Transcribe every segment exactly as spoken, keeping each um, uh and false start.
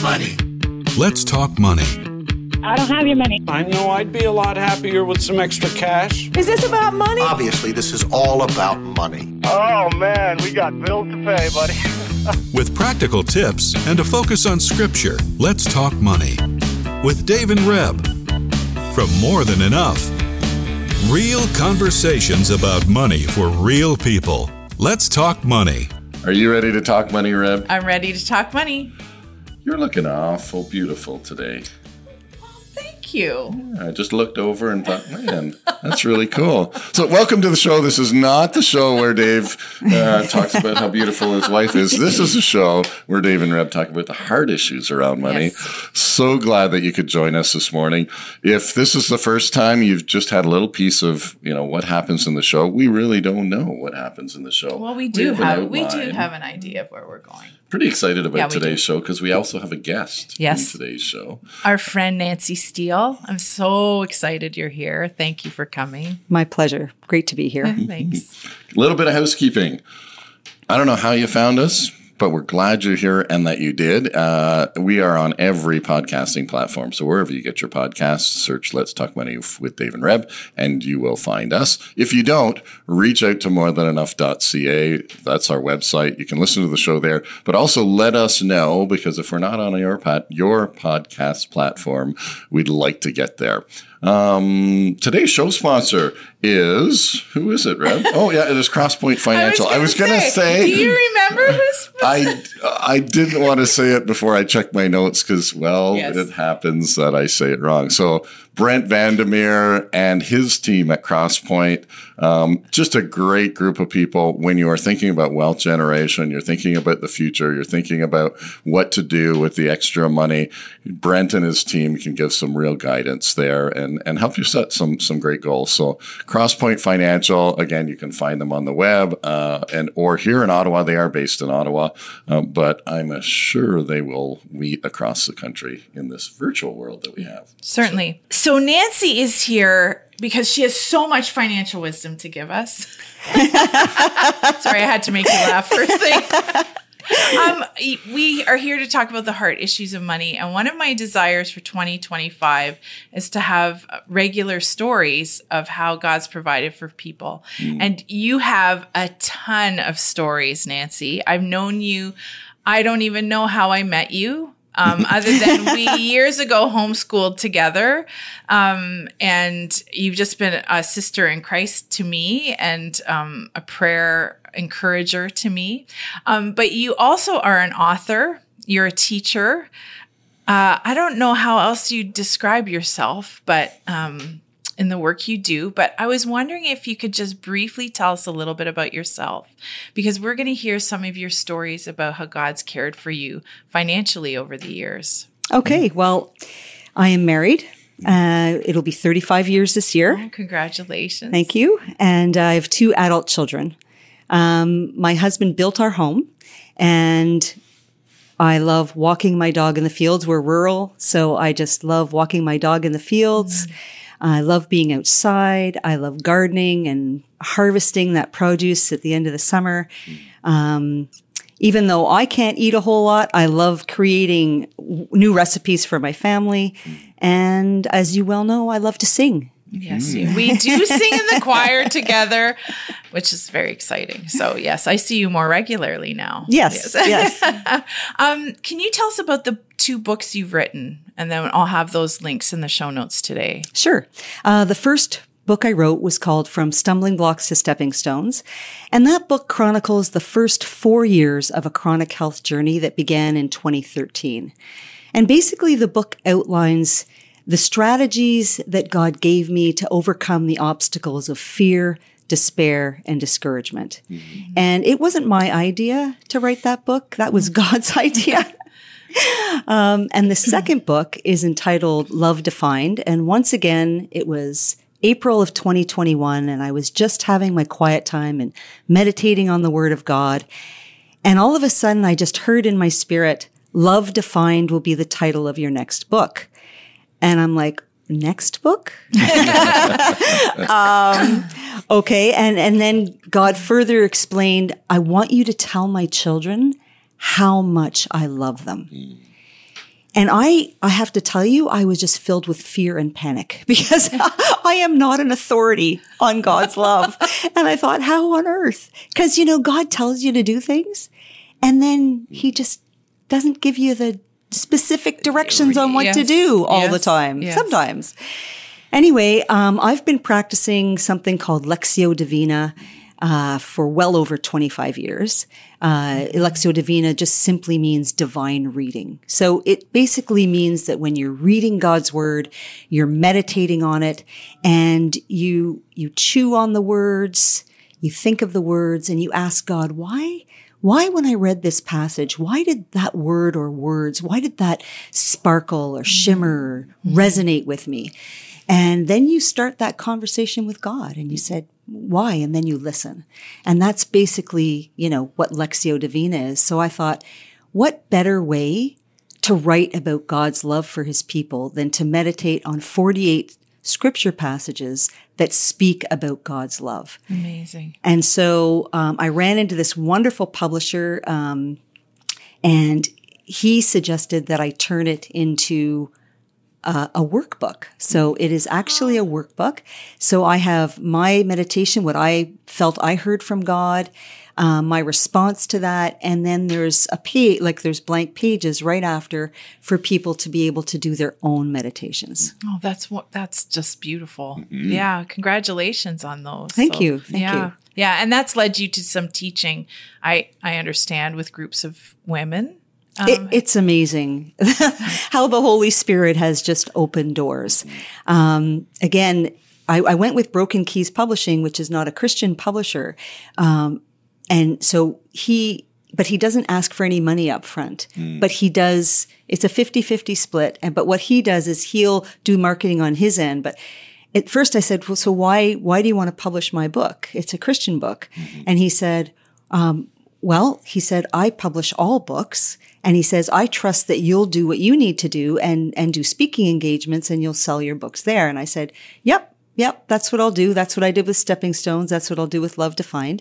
money. Let's talk money. I don't have your money. I know I'd be a lot happier with some extra cash. Is this about money? Obviously, this is all about money. Oh, man, we got bills to pay, buddy. With practical tips and a focus on Scripture, let's talk money. With Dave and Reb. From More Than Enough. Real conversations about money for real people. Let's talk money. Are you ready to talk money, Reb? I'm ready to talk money. You're looking awful beautiful today. Thank you. I just looked over and thought, man, that's really cool. So welcome to the show. This is not the show where Dave uh, talks about how beautiful his wife is. This is a show where Dave and Reb talk about the hard issues around money. Yes. So glad that you could join us this morning. If this is the first time you've just had a little piece of, you know, what happens in the show, we really don't know what happens in the show. Well, we do we have, have we do have an idea of where we're going. Pretty excited about yeah, today's show because we also have a guest yes. in today's show. Our friend Nancy Steele. I'm so excited you're here. Thank you for coming. My pleasure. Great to be here. Thanks. A little bit of housekeeping. I don't know how you found us, but we're glad you're here and that you did. Uh, we are on every podcasting platform. So wherever you get your podcasts, search Let's Talk Money with Dave and Reb, and you will find us. If you don't, reach out to more than enough dot c a. That's our website. You can listen to the show there, but also let us know, because if we're not on your, pod, your podcast platform, we'd like to get there. Um, today's show sponsor is, who is it, Reb? Oh, yeah, it is Crosspoint Financial. I was going to say, do you remember who's I, I didn't want to say it before I checked my notes because, well, yes. It happens that I say it wrong. So Brent Vandermeer and his team at Crosspoint, um, just a great group of people. When you are thinking about wealth generation, you're thinking about the future, you're thinking about what to do with the extra money, Brent and his team can give some real guidance there and, and help you set some, some great goals. So Crosspoint Financial, again, you can find them on the web uh, and or here in Ottawa. They are based in Ottawa, uh, but I'm sure they will meet across the country in this virtual world that we have. Certainly. So, So Nancy is here because she has so much financial wisdom to give us. Sorry, I had to make you laugh first thing. um, we are here to talk about the heart issues of money. And one of my desires for twenty twenty-five is to have regular stories of how God's provided for people. Mm. And you have a ton of stories, Nancy. I've known you. I don't even know how I met you. Um, other than we years ago homeschooled together. Um, and you've just been a sister in Christ to me and um, a prayer encourager to me. Um, but you also are an author. You're a teacher. Uh, I don't know how else you describe yourself, but um, in the work you do. But I was wondering if you could just briefly tell us a little bit about yourself, because we're going to hear some of your stories about how God's cared for you financially over the years. Okay. Well, I am married. Uh, it'll be thirty-five years this year. Oh, congratulations. Thank you. And I have two adult children. Um, my husband built our home, and I love walking my dog in the fields. We're rural, so I just love walking my dog in the fields. Mm-hmm. I love being outside. I love gardening and harvesting that produce at the end of the summer. Um, even though I can't eat a whole lot, I love creating w- new recipes for my family. And as you well know, I love to sing. Yes, we do sing in the choir together, which is very exciting. So yes, I see you more regularly now. Yes, yes. yes. um, can you tell us about the two books you've written? And then I'll have those links in the show notes today. Sure. Uh, the first book I wrote was called From Stumbling Blocks to Stepping Stones. And that book chronicles the first four years of a chronic health journey that began in twenty thirteen. And basically the book outlines the strategies that God gave me to overcome the obstacles of fear, despair, and discouragement. Mm-hmm. And it wasn't my idea to write that book. That was God's idea. um, and the second book is entitled Love Defined. And once again, it was April of twenty twenty-one, and I was just having my quiet time and meditating on the Word of God. And all of a sudden, I just heard in my spirit, Love Defined will be the title of your next book. And I'm like, next book? um, okay. And, and then God further explained, I want you to tell my children how much I love them. Mm. And I, I have to tell you, I was just filled with fear and panic because I am not an authority on God's love. And I thought, how on earth? Because, you know, God tells you to do things and then he just doesn't give you the specific directions on what yes. to do all yes. the time. Yes. Sometimes. Anyway, um, I've been practicing something called Lectio Divina Uh, for well over twenty-five years. Uh, Lectio Divina just simply means divine reading. So it basically means that when you're reading God's word, you're meditating on it and you, you chew on the words, you think of the words and you ask God, why, why when I read this passage, why did that word or words, why did that sparkle or shimmer or resonate with me? And then you start that conversation with God and you said, why? And then you listen. And that's basically, you know, what Lectio Divina is. So I thought, what better way to write about God's love for his people than to meditate on forty-eight scripture passages that speak about God's love. Amazing. And so um, I ran into this wonderful publisher um, and he suggested that I turn it into Uh, a workbook. So it is actually a workbook. So I have my meditation, what I felt I heard from God, um, my response to that. And then there's a page, like there's blank pages right after for people to be able to do their own meditations. Oh, that's what, that's just beautiful. Mm-hmm. Yeah. Congratulations on those. Thank so, you. Thank yeah. you. Yeah. And that's led you to some teaching, I, I understand, with groups of women. Um, it, it's amazing how the Holy Spirit has just opened doors. Um, again, I, I went with Broken Keys Publishing, which is not a Christian publisher. Um, and so he, but he doesn't ask for any money up front, mm. but he does, it's a fifty-fifty split. And, but what he does is he'll do marketing on his end. But at first I said, well, so why, why do you want to publish my book? It's a Christian book. Mm-hmm. And he said, um, well, he said, I publish all books. And he says, I trust that you'll do what you need to do and, and do speaking engagements and you'll sell your books there. And I said, yep, yep, that's what I'll do. That's what I did with Stepping Stones. That's what I'll do with Love Defined.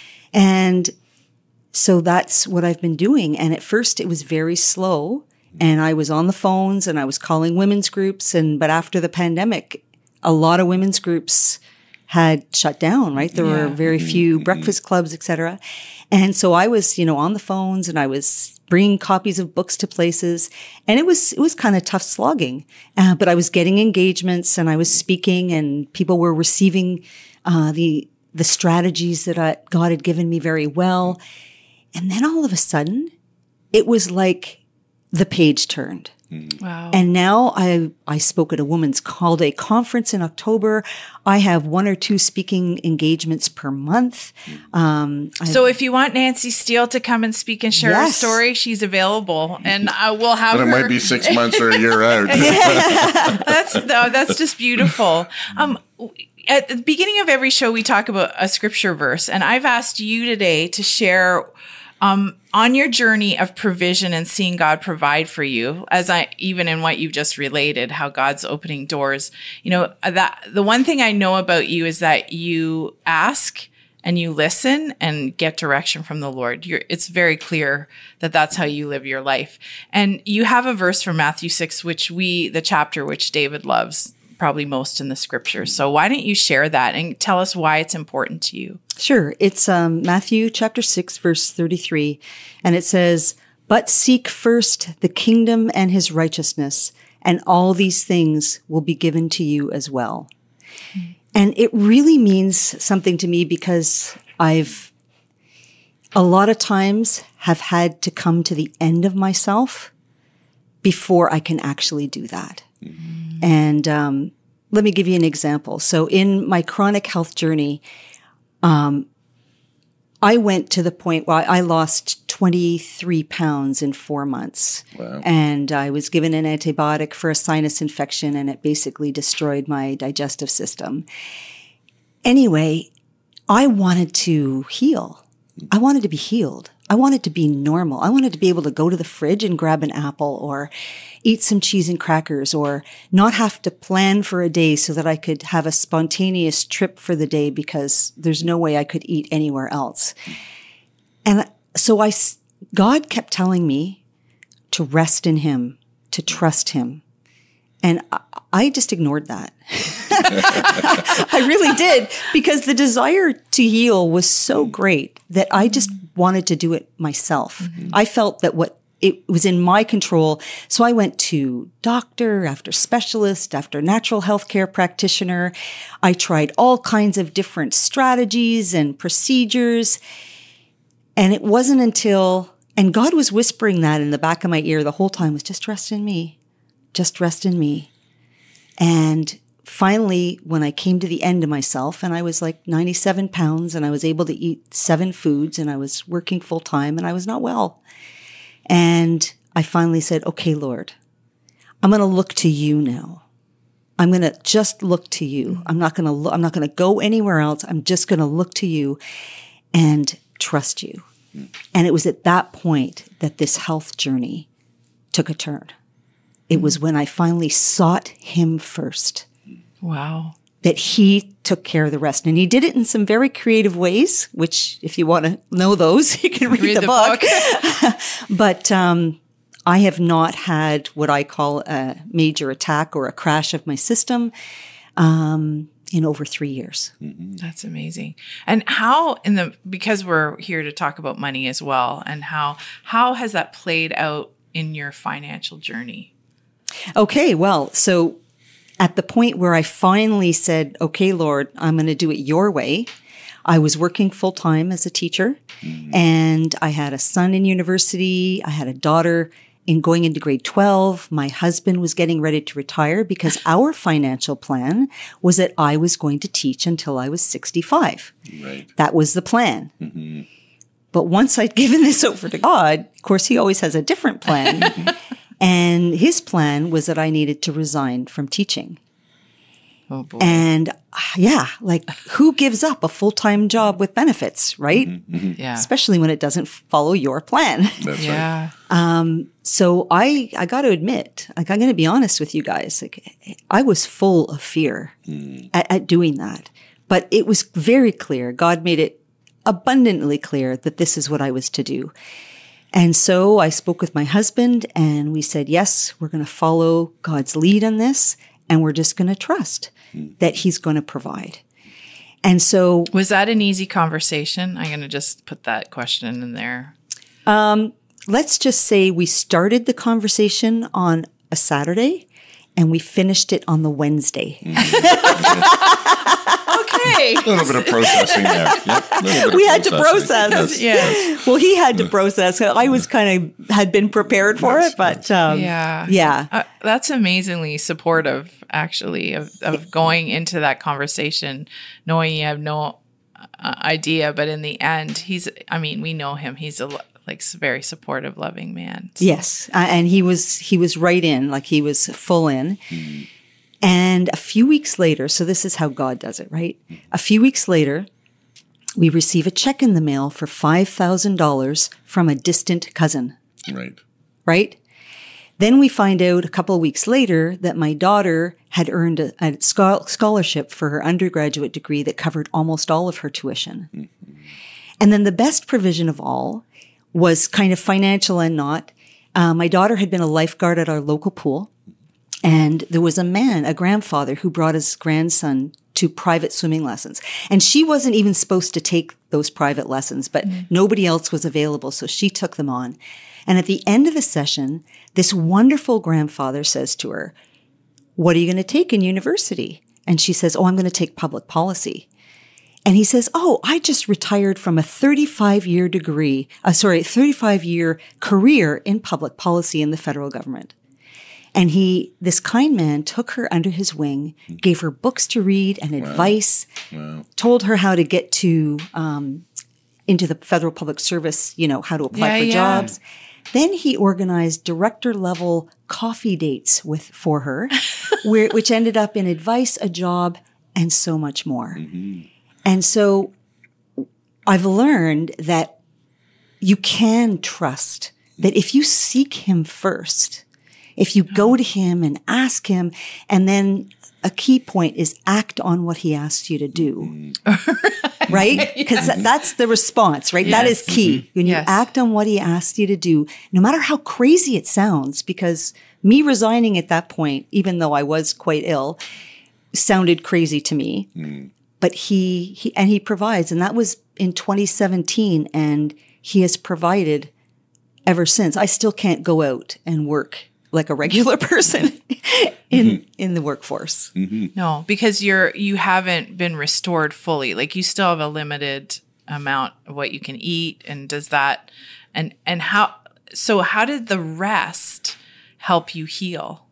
And so that's what I've been doing. And at first it was very slow and I was on the phones and I was calling women's groups. And, but after the pandemic, a lot of women's groups had shut down, right? There yeah. were very few mm-hmm. breakfast clubs, et cetera. And so I was, you know, on the phones and I was bringing copies of books to places. And it was, it was kind of tough slogging. Uh, but I was getting engagements and I was speaking and people were receiving, uh, the, the strategies that I, God had given me very well. And then all of a sudden it was like the page turned. Wow. And now I, I spoke at a women's call day conference in October. I have one or two speaking engagements per month. Um, so if you want Nancy Steele to come and speak and share yes. her story, she's available and I will have but her. It might be six months or a year out. that's, no, that's just beautiful. Um, at the beginning of every show, we talk about a scripture verse and I've asked you today to share Um, on your journey of provision and seeing God provide for you, as I, even in what you've just related, how God's opening doors, you know, that the one thing I know about you is that you ask and you listen and get direction from the Lord. You're, it's very clear that that's how you live your life. And you have a verse from Matthew six, which we, the chapter, which David loves probably most in the scriptures. So why don't you share that and tell us why it's important to you? Sure. It's um, Matthew chapter six, verse thirty-three. And it says, but seek first the kingdom and his righteousness, and all these things will be given to you as well. Mm. And it really means something to me because I've a lot of times have had to come to the end of myself before I can actually do that. Mm. And um, let me give you an example. So in my chronic health journey, Um, I went to the point where I lost twenty-three pounds in four months. Wow. And I was given an antibiotic for a sinus infection and it basically destroyed my digestive system. Anyway, I wanted to heal. I wanted to be healed. I wanted to be normal. I wanted to be able to go to the fridge and grab an apple or eat some cheese and crackers or not have to plan for a day so that I could have a spontaneous trip for the day because there's no way I could eat anywhere else. And so I, God kept telling me to rest in him, to trust him. And I, I just ignored that. I really did, because the desire to heal was so great that I just wanted to do it myself. Mm-hmm. I felt that what it was in my control. So I went to doctor after specialist after natural health care practitioner. I tried all kinds of different strategies and procedures. And it wasn't until, and God was whispering that in the back of my ear the whole time, was just rest in me, just rest in me. And finally, when I came to the end of myself, and I was like ninety-seven pounds, and I was able to eat seven foods, and I was working full time, and I was not well. And I finally said, okay, Lord, I'm going to look to you now. I'm going to just look to you. I'm not going to look, I'm not going to go anywhere else. I'm just going to look to you and trust you. And it was at that point that this health journey took a turn. It was when I finally sought him first. Wow. That he took care of the rest. And he did it in some very creative ways, which if you want to know those, you can read, read the, the book. book. But um, I have not had what I call a major attack or a crash of my system um, in over three years. Mm-hmm. That's amazing. And how in the, because we're here to talk about money as well, and how, how has that played out in your financial journey? Okay, well, so at the point where I finally said, okay, Lord, I'm going to do it your way, I was working full time as a teacher, mm-hmm. and I had a son in university. I had a daughter in going into grade twelve. My husband was getting ready to retire because our financial plan was that I was going to teach until I was sixty-five. Right. That was the plan. Mm-hmm. But once I'd given this over to God, of course, he always has a different plan. And his plan was that I needed to resign from teaching. Oh boy. And yeah, like who gives up a full-time job with benefits, right? Mm-hmm, mm-hmm. Yeah. Especially when it doesn't follow your plan. That's yeah. right. Um, so I, I got to admit, like, I'm going to be honest with you guys. Like, I was full of fear mm. at, at doing that, but it was very clear. God made it abundantly clear that this is what I was to do. And so I spoke with my husband and we said, yes, we're going to follow God's lead on this, and we're just going to trust mm. that he's going to provide. And so, was that an easy conversation? I'm going to just put that question in there. Um, let's just say we started the conversation on a Saturday and we finished it on the Wednesday. Mm-hmm. Okay. A little bit of processing there. Yep. Bit we of had processing. to process. Yes. yes. Well, he had to process. I was kind of had been prepared for yes. it, but um, yeah, yeah, uh, that's amazingly supportive, actually, of, of going into that conversation, knowing you have no uh, idea, but in the end, he's. I mean, we know him. He's a like very supportive, loving man. So. Yes, uh, and he was he was right in, like he was full in. Mm. And a few weeks later, so this is how God does it, right? A few weeks later, we receive a check in the mail for five thousand dollars from a distant cousin. Right. Right? Then we find out a couple of weeks later that my daughter had earned a, a scholarship for her undergraduate degree that covered almost all of her tuition. Mm-hmm. And then the best provision of all was kind of financial and not. Uh, my daughter had been a lifeguard at our local pool. And there was a man, a grandfather, who brought his grandson to private swimming lessons. And she wasn't even supposed to take those private lessons, but mm. nobody else was available, so she took them on. And at the end of the session, this wonderful grandfather says to her, "What are you going to take in university?" And she says, "Oh, I'm going to take public policy." And he says, "Oh, I just retired from a thirty-five year degree, uh, sorry, thirty-five year career in public policy in the federal government." And he, this kind man, took her under his wing, gave her books to read and advice, wow. Wow. told her how to get to um, into the federal public service, you know, how to apply yeah, for yeah. jobs. Then he organized director level coffee dates with for her, where which ended up in advice, a job, and so much more. Mm-hmm. And so I've learned that you can trust that if you seek him first, If you go to him and ask him, and then a key point is act on what he asks you to do. Right? Because yes. that's the response, right? Yes. That is key. When you yes. act on what he asks you to do, no matter how crazy it sounds, because me resigning at that point, even though I was quite ill, sounded crazy to me. Mm. But he, he, and he provides, and that was in twenty seventeen, and he has provided ever since. I still can't go out and work like a regular person in mm-hmm. in the workforce. Mm-hmm. No, because you're you haven't been restored fully. Like you still have a limited amount of what you can eat, and does that and and how so how did the rest help you heal?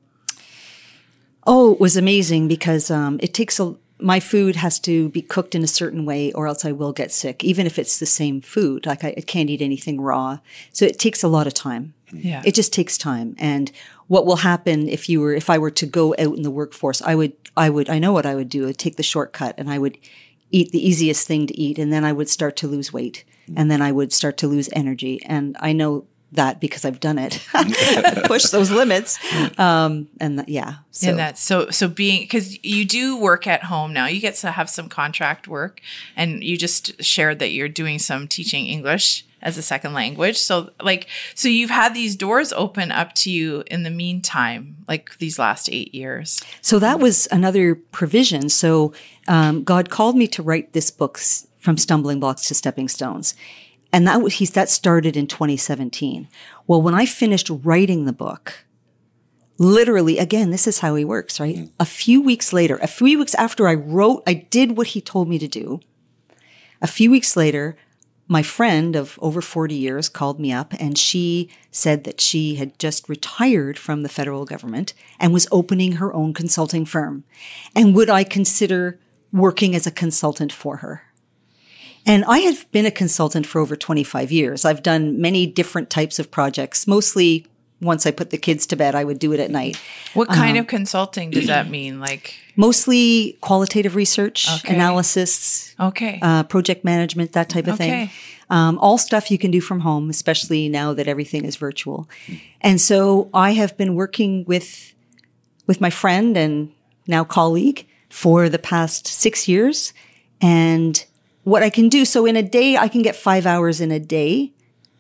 Oh, it was amazing because um, it takes a my food has to be cooked in a certain way or else I will get sick, even if it's the same food. Like I, I can't eat anything raw. So it takes a lot of time. Yeah. It just takes time. And what will happen if you were, if I were to go out in the workforce, I would, I would, I know what I would do. I'd take the shortcut and I would eat the easiest thing to eat. And then I would start to lose weight and then I would start to lose energy. And I know that because I've done it, push those limits. Um, and th- yeah. So. And that's so, so being, cause you do work at home now, you get to have some contract work and you just shared that you're doing some teaching English as a second language. So like, so you've had these doors open up to you in the meantime, like these last eight years. So that was another provision. So, um, God called me to write this book, From Stumbling Blocks to Stepping Stones. And that was, he's, that started in twenty seventeen. Well, when I finished writing the book, literally, again, this is how he works, right? Mm. A few weeks later, a few weeks after I wrote, I did what he told me to do. A few weeks later, my friend of over forty years called me up and she said that she had just retired from the federal government and was opening her own consulting firm. And would I consider working as a consultant for her? And I have been a consultant for over twenty-five years. I've done many different types of projects. Mostly once I put the kids to bed, I would do it at night. What kind um, of consulting does that mean? Like mostly qualitative research, okay. analysis, okay, uh, project management, that type of okay. thing. Um, all stuff you can do from home, especially now that everything is virtual. And so I have been working with with my friend and now colleague for the past six years. And what I can do, so in a day, I can get five hours in a day.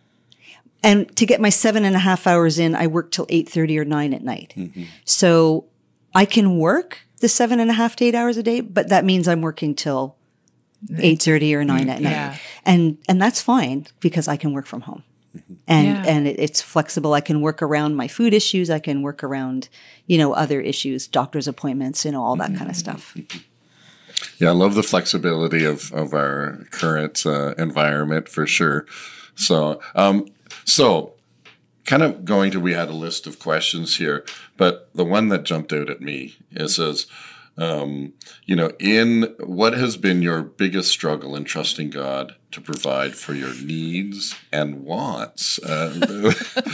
And to get my seven and a half hours in, I work till eight thirty or nine at night. Mm-hmm. So I can work the seven and a half to eight hours a day, but that means I'm working till eight thirty or nine at night. Yeah. And, and that's fine because I can work from home. Mm-hmm. And, yeah. and it, it's flexible. I can work around my food issues. I can work around, you know, other issues, doctor's appointments, you know, all that mm-hmm. kind of stuff. Yeah, I love the flexibility of, of our current uh, environment for sure. So, um, so kind of going to, we had a list of questions here, but the one that jumped out at me is, says, um, you know, in what has been your biggest struggle in trusting God to provide for your needs and wants? Uh,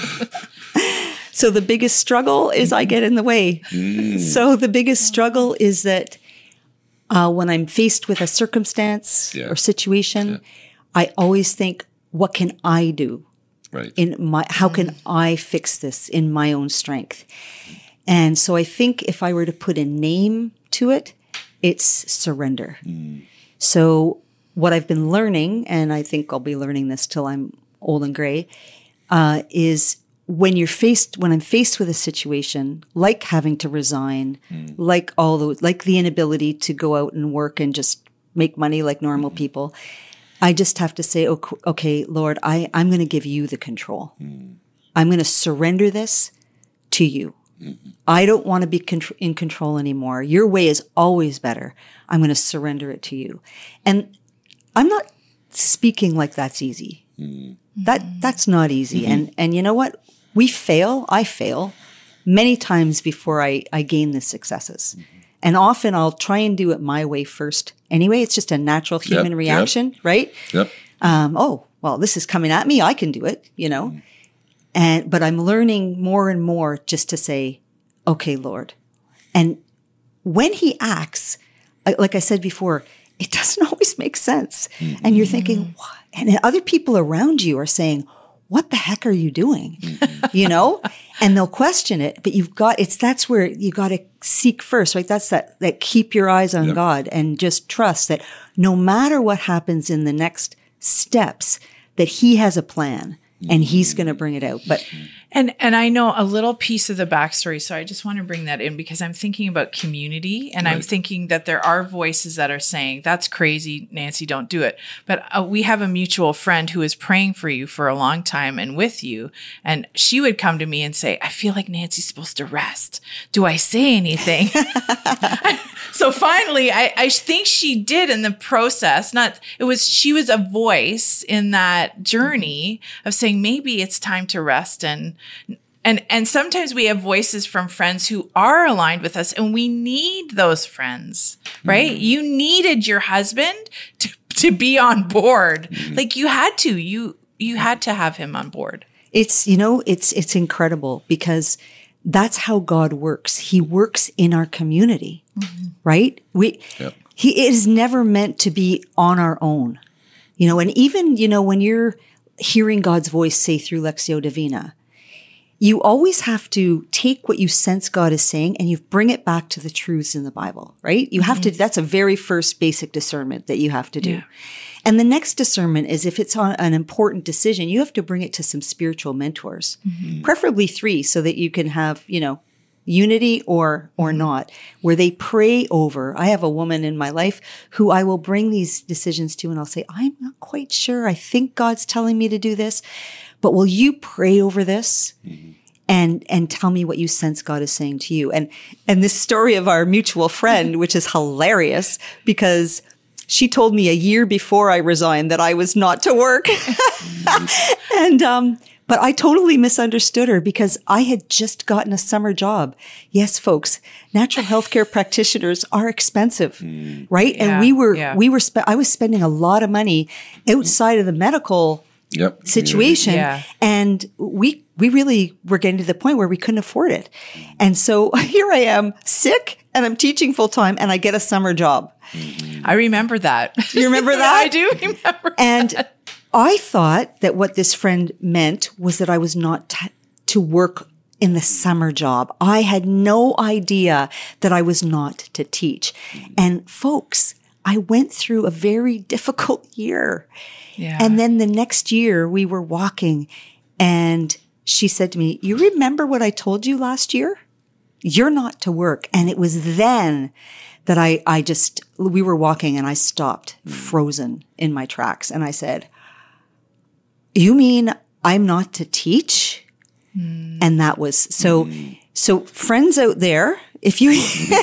so the biggest struggle is I get in the way. Mm. So the biggest struggle is that Uh, when I'm faced with a circumstance yeah. or situation, yeah. I always think, what can I do? Right. In my, how can I fix this in my own strength? And so I think if I were to put a name to it, it's surrender. Mm. So what I've been learning, and I think I'll be learning this till I'm old and gray, uh, is when you're faced, when I'm faced with a situation like having to resign, mm. like all those, like the inability to go out and work and just make money like normal mm. people, I just have to say, okay, okay Lord, I, I'm going to give you the control. Mm. I'm going to surrender this to you. Mm-hmm. I don't want to be con- in control anymore. Your way is always better. I'm going to surrender it to you. And I'm not speaking like that's easy. Mm. That, that's not easy. Mm-hmm. And, and you know what? We fail, I fail, many times before I, I gain the successes. Mm-hmm. And often I'll try and do it my way first. Anyway, it's just a natural human yep, reaction, yep. right? Yep. Um, oh, well, this is coming at me. I can do it, you know? Mm. And, but I'm learning more and more just to say, okay, Lord. And when he acts, like I said before, it doesn't always make sense. Mm-hmm. And you're thinking, what? And other people around you are saying, what the heck are you doing? You know, and they'll question it, but you've got, it's, that's where you got to seek first, right? That's that, that keep your eyes on yep. God and just trust that no matter what happens in the next steps, that he has a plan and he's going to bring it out. But And and I know a little piece of the backstory, so I just want to bring that in because I'm thinking about community, and right. I'm thinking that there are voices that are saying, that's crazy, Nancy, don't do it. But uh, we have a mutual friend who is praying for you for a long time and with you, and she would come to me and say, I feel like Nancy's supposed to rest. Do I say anything? So finally, I, I think she did in the process. Not it was she was a voice in that journey of saying maybe it's time to rest, and and and sometimes we have voices from friends who are aligned with us, and we need those friends, right? Mm-hmm. You needed your husband to to be on board, mm-hmm. like you had to. You you had to have him on board. It's you know it's it's incredible because that's how God works. He works in our community, mm-hmm. right? We, yep. he is never meant to be on our own, you know, and even, you know, when you're hearing God's voice, say through Lectio Divina, you always have to take what you sense God is saying and you bring it back to the truths in the Bible, right? You have mm-hmm. to, that's a very first basic discernment that you have to do. Yeah. And the next discernment is if it's on an important decision, you have to bring it to some spiritual mentors, mm-hmm. preferably three, so that you can have, you know, unity or, or mm-hmm. not, where they pray over. I have a woman in my life who I will bring these decisions to and I'll say, I'm not quite sure. I think God's telling me to do this, but will you pray over this? Mm-hmm. And, and tell me what you sense God is saying to you. And, and this story of our mutual friend, which is hilarious because she told me a year before I resigned that I was not to work. and, um, but I totally misunderstood her because I had just gotten a summer job. Yes, folks, natural healthcare practitioners are expensive, mm. right? Yeah, and we were, yeah. we were, spe- I was spending a lot of money outside of the medical yep. situation. Yeah. And we, we really were getting to the point where we couldn't afford it. And so here I am sick and I'm teaching full time and I get a summer job. I remember that. Do you remember that? I do remember And that. I thought that what this friend meant was that I was not t- to work in the summer job. I had no idea that I was not to teach. And folks, I went through a very difficult year. Yeah. And then the next year we were walking and she said to me, you remember what I told you last year? You're not to work. And it was then that I, I just, we were walking and I stopped frozen in my tracks. And I said, you mean I'm not to teach? Mm. And that was, so, mm. so friends out there, if you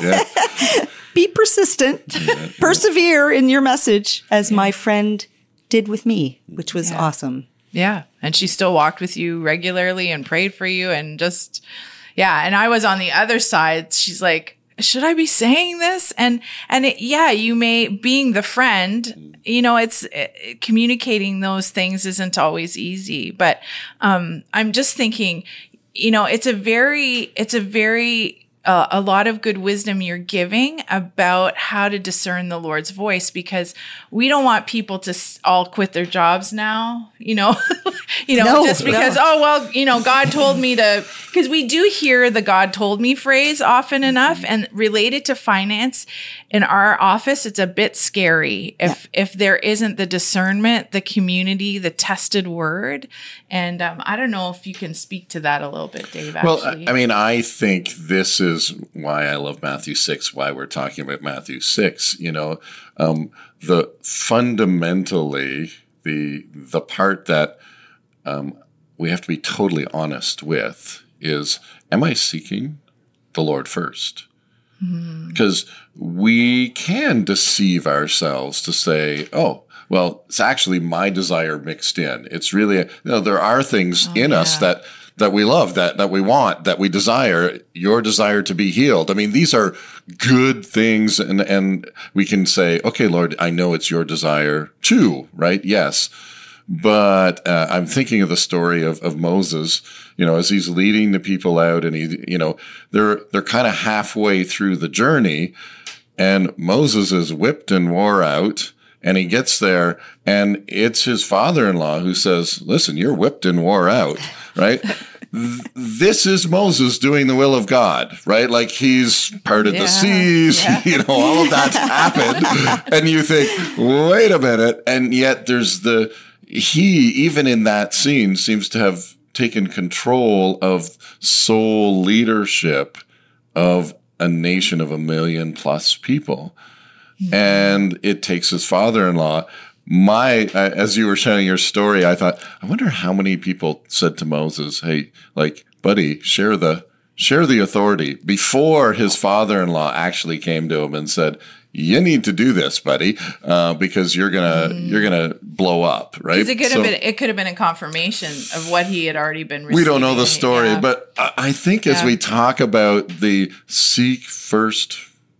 be persistent, yeah. persevere in your message as yeah. my friend did with me, which was yeah. awesome. Yeah. And she still walked with you regularly and prayed for you and just, yeah. And I was on the other side. She's like, should I be saying this? And, and it, yeah, you may, being the friend, you know, it's it, communicating those things isn't always easy, but, um, I'm just thinking, you know, it's a very, it's a very, uh, a lot of good wisdom you're giving about how to discern the Lord's voice, because we don't want people to all quit their jobs now, you know, you know, no, just because, no. oh, well, you know, God told me to, because we do hear the God told me phrase often enough, and related to finance in our office, it's a bit scary if, yeah. if there isn't the discernment, the community, the tested word. And um, I don't know if you can speak to that a little bit, Dave, actually. Well, I mean, I think this is why I love Matthew six, why we're talking about Matthew six, you know, um, the fundamentally the, the part that um, we have to be totally honest with is, am I seeking the Lord first? Because mm-hmm. we can deceive ourselves to say, oh, well, it's actually my desire mixed in. It's really, you know, there are things oh, in yeah. us that, that we love, that, that we want, that we desire, your desire to be healed. I mean, these are good things. And, and we can say, okay, Lord, I know it's your desire too, right? Yes. But uh, I'm thinking of the story of, of Moses, you know, as he's leading the people out and he, you know, they're, they're kind of halfway through the journey and Moses is whipped and wore out And he gets there, and it's his father-in-law who says, listen, you're whipped and wore out, right? This is Moses doing the will of God, right? Like he's parted yeah, the seas, yeah. you know, all of that's happened. And you think, wait a minute. And yet there's the, he, even in that scene, seems to have taken control of sole leadership of a nation of a million plus people. Mm-hmm. And it takes his father-in-law. My, uh, as you were sharing your story, I thought, I wonder how many people said to Moses, hey, like, buddy, share the, share the authority, before his father-in-law actually came to him and said, you need to do this, buddy, uh, because you're gonna mm. you're gonna blow up, right? It could so, have been it could have been a confirmation of what he had already been receiving. We don't know the story, yeah. but I think as yeah. we talk about the seek first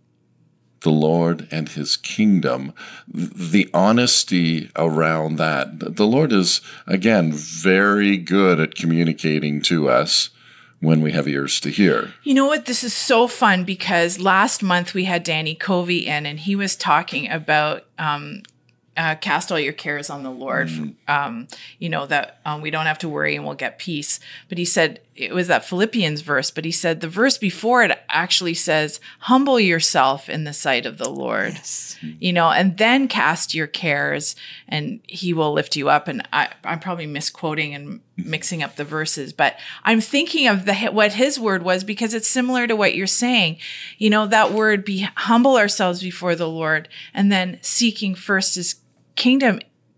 the Lord and his kingdom, the honesty around that, the Lord is, again, very good at communicating to us when we have ears to hear. You know what? This is so fun because last month we had Danny Covey in, and he was talking about um, uh, cast all your cares on the Lord. Mm. Um, you know, that um, we don't have to worry and we'll get peace. But he said, it was that Philippians verse, but he said the verse before it actually says, humble yourself in the sight of the Lord, yes. you know, and then cast your cares and he will lift you up. And I, I'm probably misquoting and mixing up the verses, but I'm thinking of the what his word was because it's similar to what you're saying. You know, that word, be humble ourselves before the Lord, and then seeking first his kingdom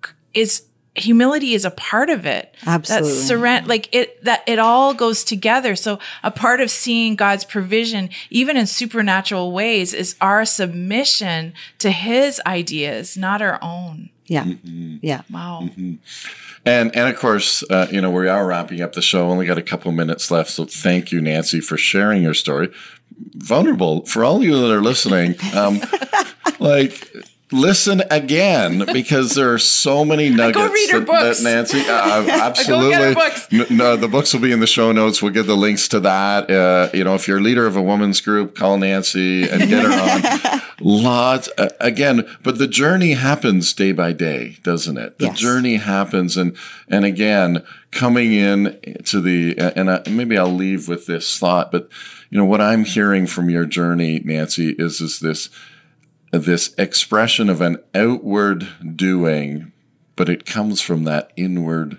is humility is a part of it. Absolutely. That surrender, like it, that it all goes together. So a part of seeing God's provision, even in supernatural ways, is our submission to his ideas, not our own. Yeah. Mm-hmm. Yeah. Wow. Mm-hmm. And, and of course, uh, you know, we are wrapping up the show. Only got a couple minutes left. So thank you, Nancy, for sharing your story. Vulnerable for all of you that are listening. Um, like, listen again, because there are so many nuggets. Go read her that, books. that Nancy, uh, absolutely. Go get her books. N- no, the books will be in the show notes. We'll give the links to that. Uh, you know, if you're a leader of a women's group, call Nancy and get her on. Lots uh, again, but the journey happens day by day, doesn't it? The yes. journey happens, and and again, coming in to the and I, maybe I'll leave with this thought, but you know what I'm hearing from your journey, Nancy, is is this. This expression of an outward doing, but it comes from that inward,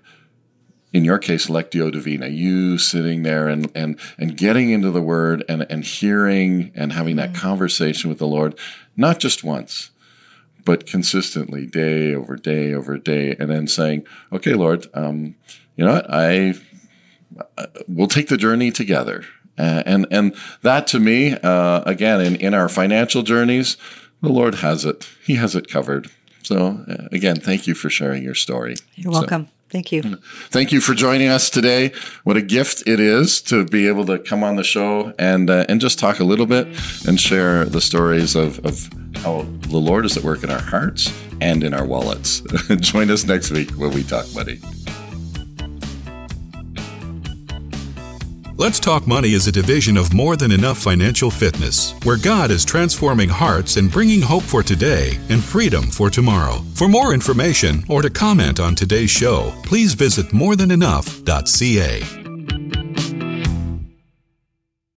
in your case, Lectio Divina, you sitting there and and and getting into the Word and, and hearing and having that conversation with the Lord, not just once, but consistently, day over day over day, and then saying, okay, Lord, um, you know what, I we'll take the journey together. Uh, and and that to me, uh, again, in, in our financial journeys, the Lord has it. He has it covered. So, uh, again, thank you for sharing your story. You're welcome. So, thank you. Thank you for joining us today. What a gift it is to be able to come on the show and uh, and just talk a little bit and share the stories of, of how the Lord is at work in our hearts and in our wallets. Join us next week when we talk money. Let's Talk Money is a division of More Than Enough Financial Fitness, where God is transforming hearts and bringing hope for today and freedom for tomorrow. For more information or to comment on today's show, please visit more than enough dot c a.